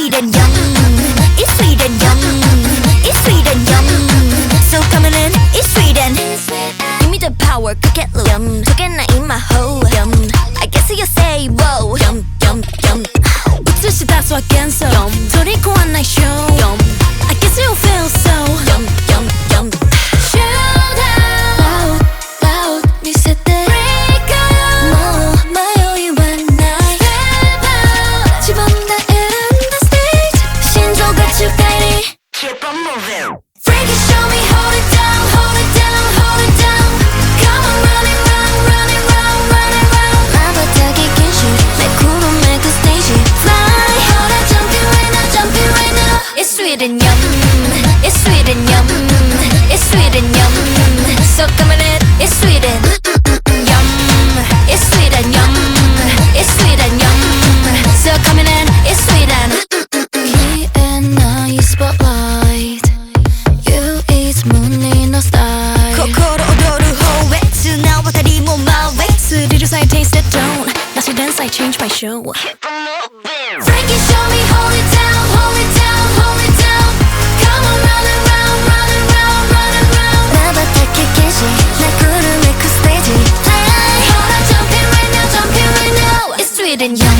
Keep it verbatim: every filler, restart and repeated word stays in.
Sweden, yum. It's Sweden, yum. It's Sweden, yum. So coming in, it's Sweden. Give me the power, cook it, yum. Together in my hole, yum. I guess you say, whoa, yum, yum, yum. 映し出すわ幻想、取り壊んないショー、yum. I guess you feel so, yum, yum, yum. Shoot out, loud, loud. 見せて break out. もう迷いはない。Step out. 自分で選んだステージ、心臓が中快に Keep on moving. Freaky, show me, hold it down, hold it down, hold it down. Come on, running round, running round, running round. 瞬き禁止、めくるめくステージ Fly, hold it, jumping right now, jumping right now. It's Sweden, yum. It's Sweden, yum. It's Sweden, yum. So coming in, it's Sweden, yum. It's Sweden, yum. It's Sweden, yum. So coming in, it's Sweden. Me and I spotlight. You is moonlit no style. 心躍る方へ、綱渡りも真上。スリルさえ taste it don't. なし連載 change my show. Freaky, show me, hold it down, hold it down, hold it down. Come on, running round, running round, running round. 瞬き禁止、めくるめくステージ Fly, hold on, jumping right now, jumping right now. It's Sweden, yum.